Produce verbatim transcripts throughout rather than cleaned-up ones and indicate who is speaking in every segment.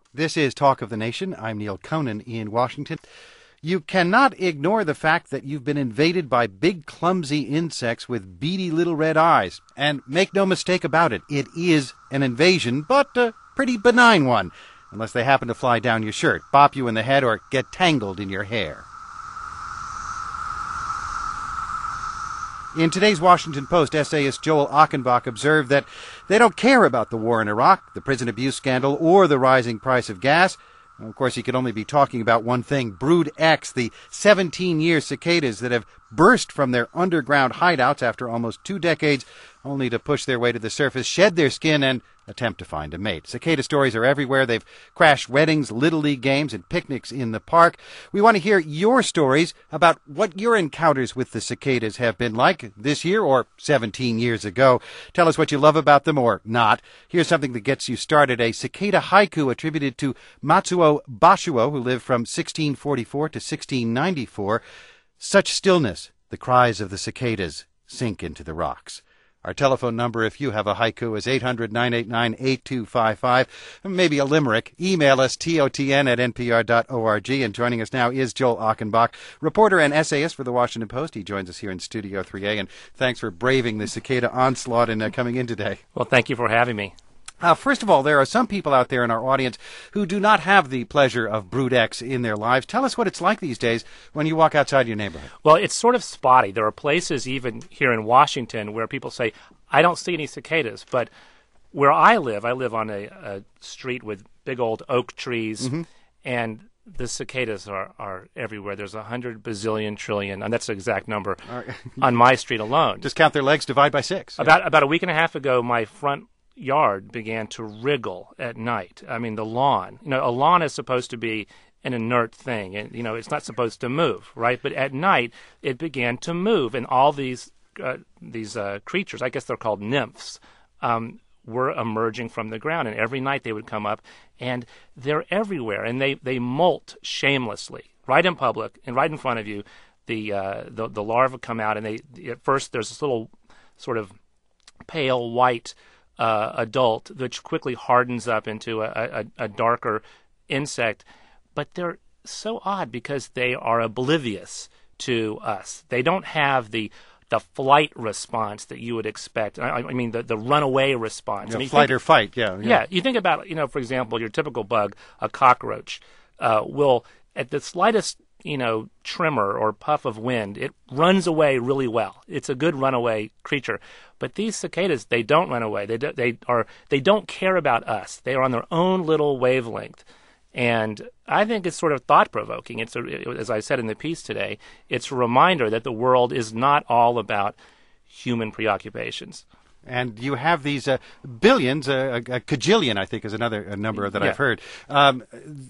Speaker 1: This is Talk of the Nation. I'm Neil Conan in Washington. You cannot ignore the fact that you've been invaded by big, clumsy insects with beady little red eyes. And make no mistake about it, it is an invasion, but a pretty benign one, unless they happen to fly down your shirt, bop you in the head, or get tangled in your hair. In today's Washington Post, essayist Joel Achenbach observed that they don't care about the war in Iraq, the prison abuse scandal, or the rising price of gas. Of course, he could only be talking about one thing, Brood X, the seventeen-year cicadas that have burst from their underground hideouts after almost two decades, only to push their way to the surface, shed their skin, and attempt to find a mate. Cicada stories are everywhere. They've crashed weddings, Little League games, and picnics in the park. We want to hear your stories about what your encounters with the cicadas have been like this year or seventeen years ago. Tell us what you love about them or not. Here's something that gets you started. A cicada haiku attributed to Matsuo Bashuo, who lived from sixteen forty-four to sixteen ninety-four. Such stillness, the cries of the cicadas sink into the rocks. Our telephone number, if you have a haiku, is eight hundred, nine eight nine, eight two five five. Maybe a limerick. Email us, T O T N at N P R dot org. And joining us now is Joel Achenbach, reporter and essayist for the Washington Post. He joins us here in Studio three A. And thanks for braving the cicada onslaught and uh, coming in today.
Speaker 2: Well, thank you for having me.
Speaker 1: Uh, first of all, there are some people out there in our audience who do not have the pleasure of Brood X in their lives. Tell us what it's like these days when you walk outside your neighborhood.
Speaker 2: Well, it's sort of spotty. There are places even here in Washington where people say, I don't see any cicadas. But where I live, I live on a, a street with big old oak trees, mm-hmm. and the cicadas are, are everywhere. There's a hundred bazillion trillion, and that's the exact number, right. on my street alone.
Speaker 1: Just count their legs, divide by six.
Speaker 2: About, yeah. about a week and a half ago, my front yard began to wriggle at night. I mean, the lawn. You know, a lawn is supposed to be an inert thing, and you know, it's not supposed to move, right? But at night, it began to move, and all these uh, these uh, creatures, I guess they're called nymphs, um, were emerging from the ground, and every night they would come up, and they're everywhere, and they they molt shamelessly, right in public and right in front of you. The uh, the, the larvae come out, and they at first there's this little sort of pale white Uh, adult, which quickly hardens up into a, a, a darker insect. But they're so odd because they are oblivious to us. They don't have the the flight response that you would expect. I, I mean, the, the runaway response.
Speaker 1: Yeah,
Speaker 2: I mean,
Speaker 1: flight
Speaker 2: think,
Speaker 1: or fight, yeah, yeah.
Speaker 2: Yeah, you think about, you know, for example, your typical bug, a cockroach, uh, will, at the slightest, you know, tremor or puff of wind, it runs away really well. It's a good runaway creature. But these cicadas, they don't run away. They do, they are they don't care about us. They are on their own little wavelength. And I think it's sort of thought-provoking. It's a, as I said in the piece today, it's a reminder that the world is not all about human preoccupations.
Speaker 1: And you have these uh, billions, uh, a, a cajillion, I think, is another a number that
Speaker 2: yeah.
Speaker 1: I've heard, um,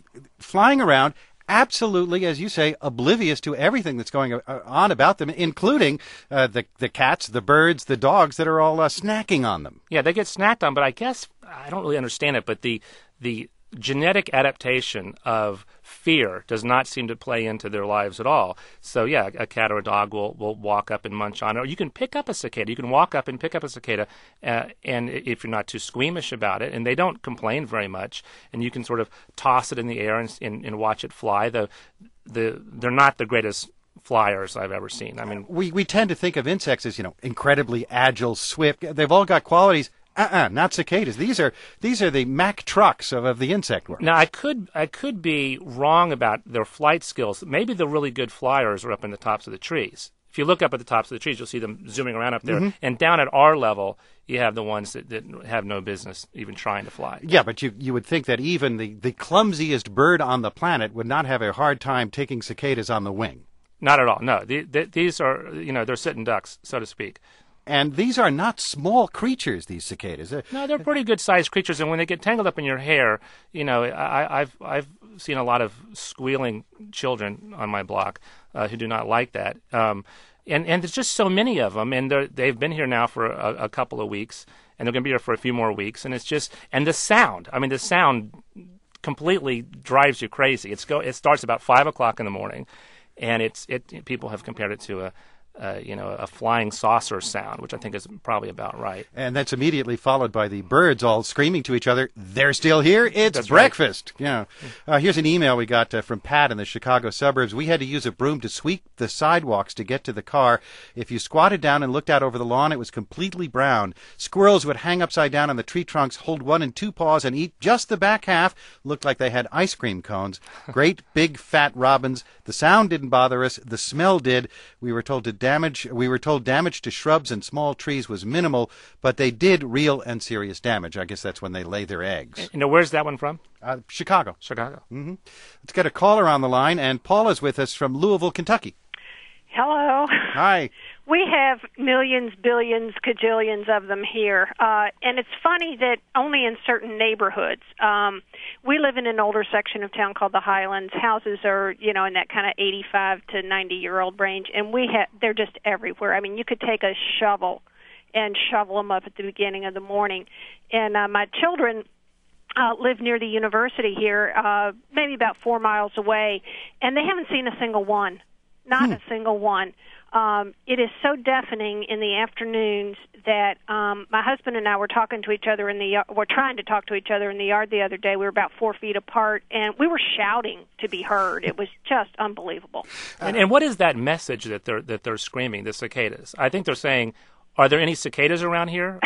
Speaker 1: flying around, absolutely, as you say, oblivious to everything that's going on about them, including uh, the the cats, the birds, the dogs that are all uh, snacking on them.
Speaker 2: Yeah, they get snacked on, but I guess, I don't really understand it, but the the genetic adaptation of fear does not seem to play into their lives at all. So, yeah, a cat or a dog will, will walk up and munch on it. Or you can pick up a cicada. You can walk up and pick up a cicada, uh, and if you're not too squeamish about it, and they don't complain very much, and you can sort of toss it in the air and, and, and watch it fly. The, the, they're not the greatest flyers I've ever seen. I mean,
Speaker 1: we, we tend to think of insects as, you know, incredibly agile, swift. They've all got qualities. Uh-uh, not cicadas. These are these are the Mack trucks of, of the insect world.
Speaker 2: Now, I could I could be wrong about their flight skills. Maybe the really good flyers are up in the tops of the trees. If you look up at the tops of the trees, you'll see them zooming around up there. Mm-hmm. And down at our level, you have the ones that, that have no business even trying to fly.
Speaker 1: Yeah, but you you would think that even the, the clumsiest bird on the planet would not have a hard time taking cicadas on the wing.
Speaker 2: Not at all, no. The, the, these are, you know, they're sitting ducks, so to speak.
Speaker 1: And these are not small creatures, these cicadas.
Speaker 2: No, they're pretty good-sized creatures, and when they get tangled up in your hair, you know, I, I've I've seen a lot of squealing children on my block uh, who do not like that. Um, and, and there's just so many of them, and they've been here now for a, a couple of weeks, and they're going to be here for a few more weeks, and it's just, and the sound, I mean, the sound completely drives you crazy. It's go. It starts about five o'clock in the morning, and it's it. People have compared it to a uh, you know, a flying saucer sound, which I think is probably about right.
Speaker 1: And that's immediately followed by the birds all screaming to each other, "They're still here! It's
Speaker 2: That's
Speaker 1: breakfast!" Right. Yeah. Uh, here's an email we got uh, from Pat in the Chicago suburbs. "We had to use a broom to sweep the sidewalks to get to the car. If you squatted down and looked out over the lawn, it was completely brown. Squirrels would hang upside down on the tree trunks, hold one and two paws, and eat just the back half. Looked like they had ice cream cones. Great big fat robins. The sound didn't bother us. The smell did. We were told to damage. We were told damage to shrubs and small trees was minimal, but they did real and serious damage." I guess that's when they lay their eggs.
Speaker 2: You know, where's that one from?
Speaker 1: Uh, Chicago.
Speaker 2: Chicago.
Speaker 1: Mm-hmm. Let's get a caller on the line, and Paula's with us from Louisville, Kentucky.
Speaker 3: Hello.
Speaker 1: Hi.
Speaker 3: We have millions, billions, cajillions of them here. Uh, and it's funny that only in certain neighborhoods. Um, we live in an older section of town called the Highlands. Houses are, you know, in that kind of eighty-five to ninety-year-old range. And we have, they're just everywhere. I mean, you could take a shovel and shovel them up at the beginning of the morning. And uh, my children uh, live near the university here, uh, maybe about four miles away, and they haven't seen a single one. Not hmm. a single one. Um, it is so deafening in the afternoons that um, my husband and I were talking to each other in the yard. We're trying to talk to each other in the yard the other day. We were about four feet apart, and we were shouting to be heard. It was just unbelievable.
Speaker 2: And, and what is that message that they're that they're screaming? The cicadas. I think they're saying, "Are there any cicadas around here?"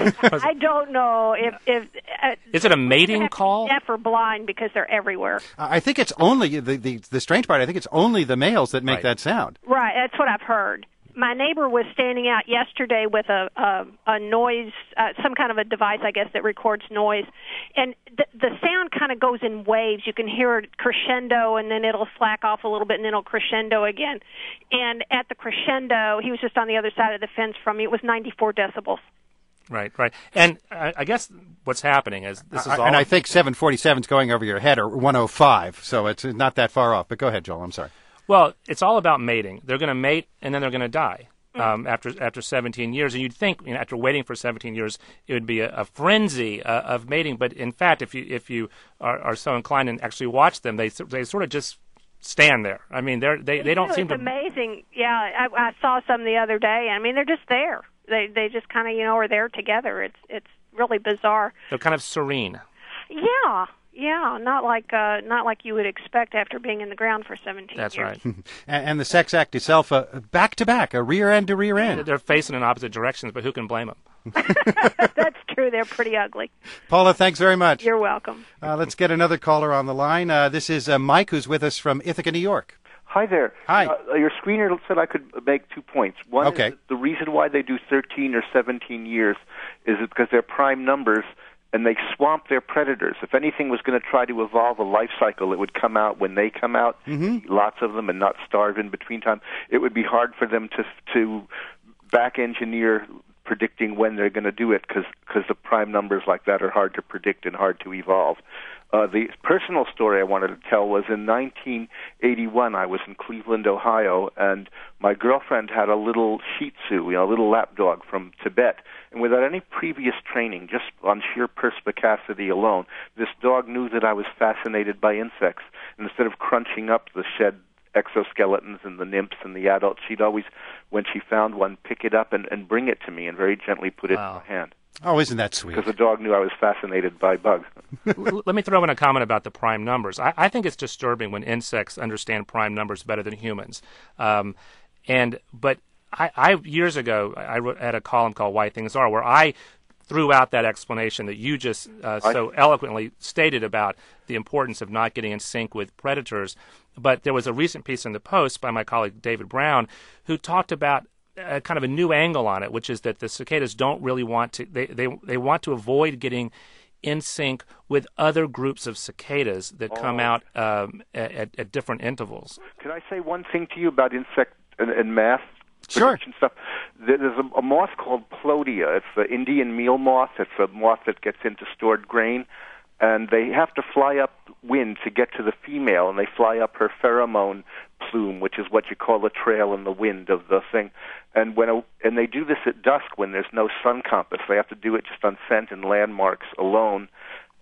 Speaker 3: I don't know if if uh,
Speaker 2: is it a mating call?
Speaker 3: Deaf or blind, because they're everywhere.
Speaker 1: I think it's only the, the the strange part. I think it's only the males that make
Speaker 2: Right.
Speaker 1: that sound.
Speaker 3: Right, that's what I've heard. My neighbor was standing out yesterday with a a, a noise, uh, some kind of a device, I guess, that records noise, and the, the sound kind of goes in waves. You can hear it crescendo, and then it'll slack off a little bit, and then it'll crescendo again. And at the crescendo, he was just on the other side of the fence from me. It was ninety-four decibels.
Speaker 2: Right, right. And I, I guess what's happening is this is
Speaker 1: I,
Speaker 2: all.
Speaker 1: and I think seven forty-seven is going over your head, or one oh five, so it's not that far off. But go ahead, Joel. I'm sorry.
Speaker 2: Well, it's all about mating. They're going to mate, and then they're going to die um, after after seventeen years. And you'd think, you know, after waiting for seventeen years, it would be a, a frenzy uh, of mating. But in fact, if you if you are, are so inclined and actually watch them, they they sort of just stand there. I mean, they're they they don't
Speaker 3: it's
Speaker 2: seem to.
Speaker 3: Amazing. Yeah, I, I saw some the other day. I mean, they're just there. They they just kind of you know are there together. It's it's really bizarre.
Speaker 2: They're kind of serene.
Speaker 3: Yeah. Yeah, not like uh, not like you would expect after being in the ground for seventeen
Speaker 2: That's
Speaker 3: years.
Speaker 2: right.
Speaker 1: and, and the sex act itself, uh, back to back, a rear end to rear end.
Speaker 2: They're facing in opposite directions, but who can blame them?
Speaker 3: That's true. They're pretty ugly.
Speaker 1: Paula, thanks very much.
Speaker 3: You're welcome.
Speaker 1: Uh, let's get another caller on the line. Uh, this is uh, Mike, who's with us from Ithaca, New York.
Speaker 4: Hi there.
Speaker 1: Hi.
Speaker 4: Uh, your screener said I could make two points. One
Speaker 1: Okay.
Speaker 4: is the reason why they do thirteen or seventeen years is because they're prime numbers, and they swamp their predators. If anything was going to try to evolve a life cycle, it would come out when they come out,
Speaker 1: Mm-hmm.
Speaker 4: eat lots of them, and not starve in between time. It would be hard for them to to back engineer predicting when they're going to do it, because the prime numbers like that are hard to predict and hard to evolve. Uh, the personal story I wanted to tell was in nineteen eighty-one. I was in Cleveland, Ohio, and my girlfriend had a little Shih Tzu, you know, a little lapdog from Tibet. And without any previous training, just on sheer perspicacity alone, this dog knew that I was fascinated by insects. And instead of crunching up the shed exoskeletons and the nymphs and the adults, she'd always, when she found one, pick it up and, and bring it to me and very gently put it
Speaker 2: Wow.
Speaker 4: in my hand.
Speaker 1: Oh, isn't that sweet?
Speaker 4: Because the dog knew I was fascinated by bugs.
Speaker 2: L- Let me throw in a comment about the prime numbers. I, I think it's disturbing when insects understand prime numbers better than humans. Um, and but I, I years ago I wrote, had a column called "Why Things Are," where I threw out that explanation that you just uh, so eloquently stated about the importance of not getting in sync with predators. But there was a recent piece in the Post by my colleague David Brown who talked about a kind of a new angle on it, which is that the cicadas don't really want to, they, they, they want to avoid getting in sync with other groups of cicadas that come
Speaker 4: Oh.
Speaker 2: out um, at, at different intervals.
Speaker 4: Can I say one thing to you about insect and, and math?
Speaker 1: Sure.
Speaker 4: prediction Stuff. There- There's a, a moth called Plodia. It's the Indian meal moth. It's a moth that gets into stored grain, and they have to fly upwind to get to the female, and they fly up her pheromone plume, which is what you call the trail in the wind of the thing. And when a, and they do this at dusk when there's no sun compass. They have to do it just on scent and landmarks alone.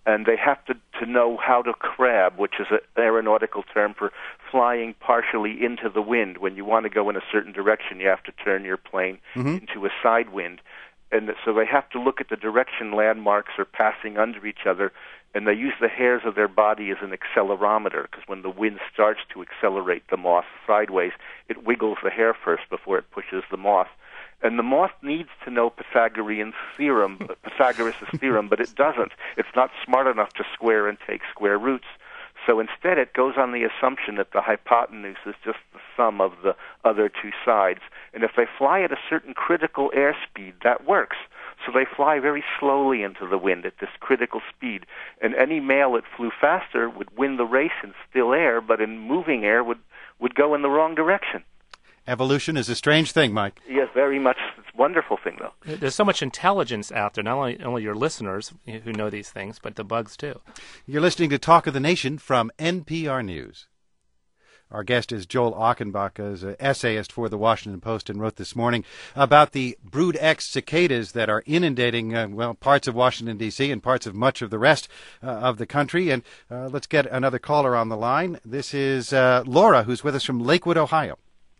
Speaker 4: and they have to, to know how to crab, which is an aeronautical term for flying partially into the wind. When you want to go in a certain direction, you have to turn your plane mm-hmm. into a side wind. And so they have to look at the direction landmarks are passing under each other, and they use the hairs of their body as an accelerometer, because when the wind starts to accelerate the moth sideways, it wiggles the hair first before it pushes the moth. And the moth needs to know Pythagorean theorem, Pythagoras' theorem, but it doesn't. It's not smart enough to square and take square roots. So instead it goes on the assumption that the hypotenuse is just the sum of the other two sides. And if they fly at a certain critical airspeed, that works. So they fly very slowly into the wind at this critical speed. And any male that flew faster would win the race in still air, but in moving air would, would go in the wrong direction.
Speaker 1: Evolution is a strange thing, Mike.
Speaker 4: Yes, very much. It's a wonderful thing, though.
Speaker 2: There's so much intelligence out there, not only, only your listeners who know these things, but the bugs, too.
Speaker 1: You're listening to Talk of the Nation from N P R News. Our guest is Joel Achenbach, is an essayist for the Washington Post, and wrote this morning about the Brood X cicadas that are inundating, uh, well, parts of Washington, D C and parts of much of the rest uh, of the country. And uh, let's get another caller on the line. This is uh, Laura, who's with us from Lakewood, Ohio.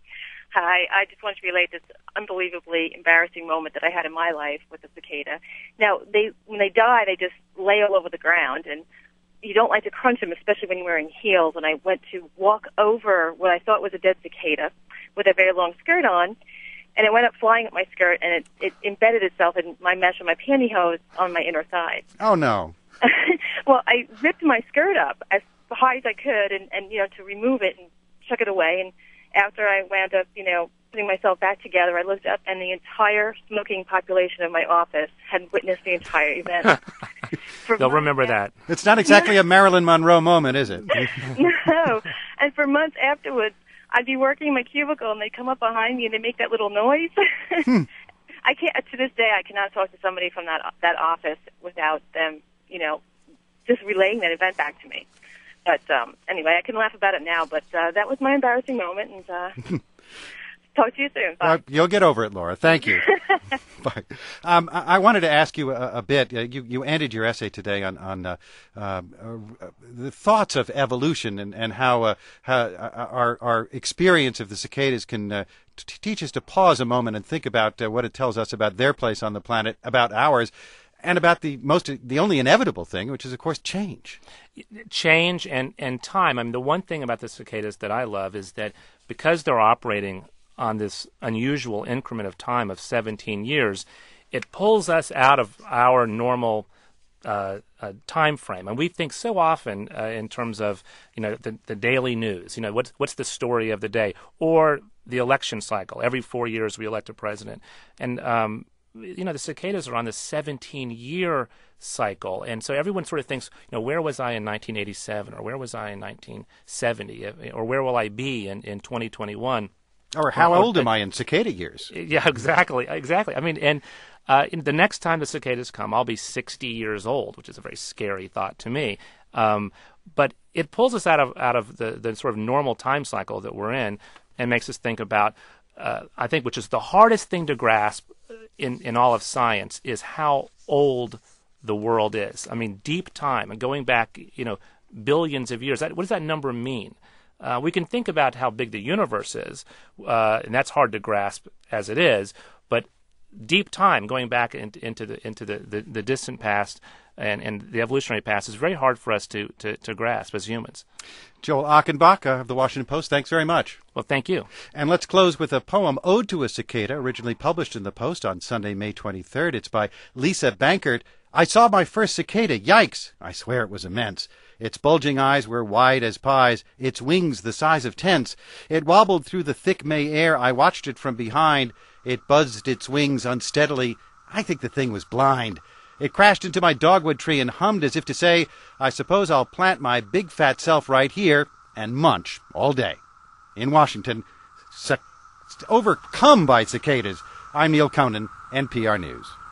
Speaker 5: Hi, I just wanted to relate this unbelievably embarrassing moment that I had in my life with the cicada. Now, they when they die, they just lay all over the ground, and you don't like to crunch them, especially when you're wearing heels. And I went to walk over what I thought was a dead cicada with a very long skirt on, and it went up flying at my skirt, and it, it embedded itself in my mesh of my pantyhose on my inner thigh.
Speaker 1: Oh, no.
Speaker 5: Well, I ripped my skirt up as high as I could, and, and you know, to remove it and chuck it away, and after I wound up, you know, putting myself back together, I looked up, and the entire smoking population of my office had witnessed the entire event.
Speaker 2: They'll remember that.
Speaker 1: It's not exactly a Marilyn Monroe moment, is it?
Speaker 5: No. And for months afterwards, I'd be working in my cubicle, and they'd come up behind me, and they'd make that little noise. hmm. I can't, to this day, I cannot talk to somebody from that that office without them, you know, just relaying that event back to me. But um, anyway, I can laugh about it now, but uh, that was my embarrassing moment, and uh, talk to you soon. Bye.
Speaker 1: Well, you'll get over it, Laura. Thank you. Bye. Um, I, I wanted to ask you a, a bit. Uh, you, you ended your essay today on, on uh, uh, uh, the thoughts of evolution and, and how, uh, how uh, our, our experience of the cicadas can uh, t- teach us to pause a moment and think about uh, what it tells us about their place on the planet, about ours, and about the most, the only inevitable thing, which is, of course, change.
Speaker 2: Change and, and time. I mean, the one thing about the cicadas that I love is that because they're operating on this unusual increment of time of seventeen years, it pulls us out of our normal uh, uh, time frame. And we think so often uh, in terms of, you know, the, the daily news. You know, what's, what's the story of the day? Or the election cycle. Every four years we elect a president. And, um, you know, the cicadas are on this seventeen-year cycle, and so everyone sort of thinks, you know, where was I in nineteen eighty-seven, or where was I in nineteen seventy, or where will I be in, in twenty twenty-one?
Speaker 1: Or how
Speaker 2: or,
Speaker 1: old
Speaker 2: or,
Speaker 1: am I in cicada years?
Speaker 2: Yeah, exactly, exactly. I mean, and uh, in the next time the cicadas come, I'll be sixty years old, which is a very scary thought to me. Um, but it pulls us out of out of the, the sort of normal time cycle that we're in, and makes us think about, uh, I think, which is the hardest thing to grasp in, in all of science, is how old the world is. I mean, deep time, and going back, you know, billions of years. That, what does that number mean? Uh, we can think about how big the universe is, uh, and that's hard to grasp as it is. But deep time, going back into, into the into the, the, the distant past and, and the evolutionary past, is very hard for us to, to, to grasp as humans.
Speaker 1: Joel Achenbach of the Washington Post, thanks very much.
Speaker 2: Well, thank you.
Speaker 1: And let's close with a poem, Ode to a Cicada, originally published in the Post on Sunday, May twenty-third. It's by Lisa Bankert. I saw my first cicada. Yikes! I swear it was immense. Its bulging eyes were wide as pies, its wings the size of tents. It wobbled through the thick May air. I watched it from behind. It buzzed its wings unsteadily. I think the thing was blind. It crashed into my dogwood tree and hummed as if to say, I suppose I'll plant my big fat self right here and munch all day. In Washington, c- overcome by cicadas, I'm Neil Conan, N P R News.